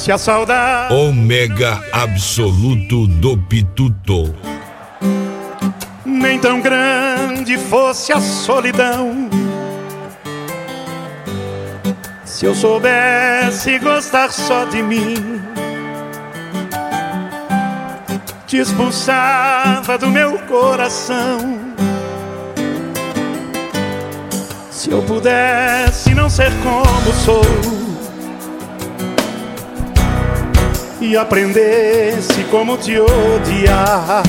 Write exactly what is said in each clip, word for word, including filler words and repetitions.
Se a saudade Ômega absoluto do Pituto. nem tão grande fosse a solidão, se eu soubesse gostar só de mim, te expulsava do meu coração. Se eu pudesse não ser como sou e aprendesse como te odiar,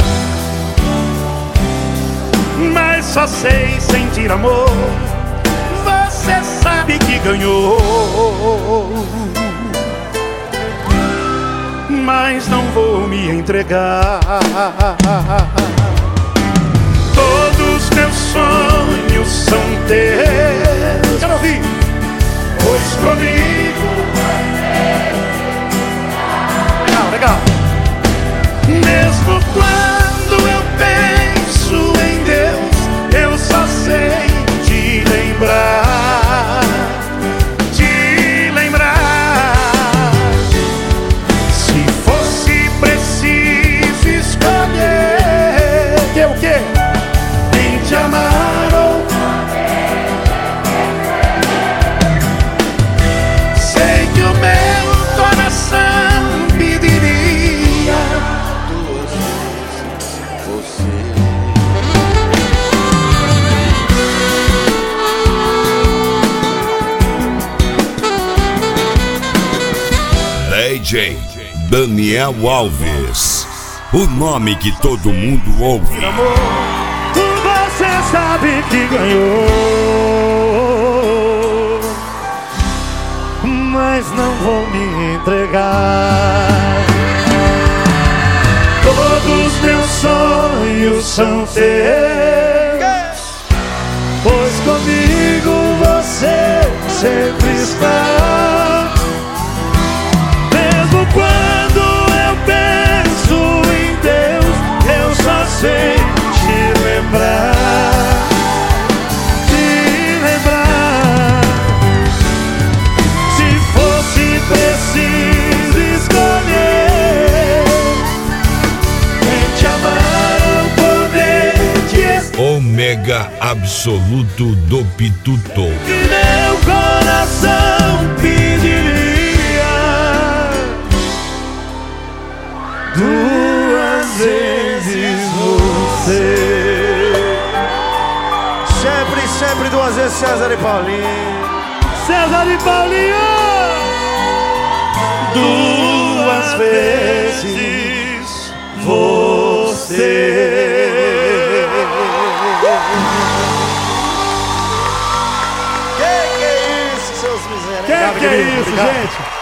mas só sei sentir amor, você sabe que ganhou, mas não vou me entregar. Todos meus sonhos são teus. Quero ouvir. Pois comigo legal, legal. Mesmo quando eu penso em Deus, eu só sei te lembrar, te lembrar. Se fosse preciso escolher, que é o quê? Nem te amar ou sei que o meu coração pediria duas vezes você. D J Daniel Alves, o nome que todo mundo ouve. Amor, você sabe que ganhou, mas não vou me entregar. Todos meus sonhos são teus, pois comigo você sempre está. Mesmo quando eu penso em Deus, eu só sei te lembrar, te lembrar. Se fosse preciso escolher, nem te amar ou poder te esquecer, Ômega absoluto do Pituto. que meu coração pediria duas vezes você. Sempre, sempre duas vezes César e Paulinho. César e Paulinho, duas vezes você. Que que é isso, seus miseráveis? Que que é isso, gente?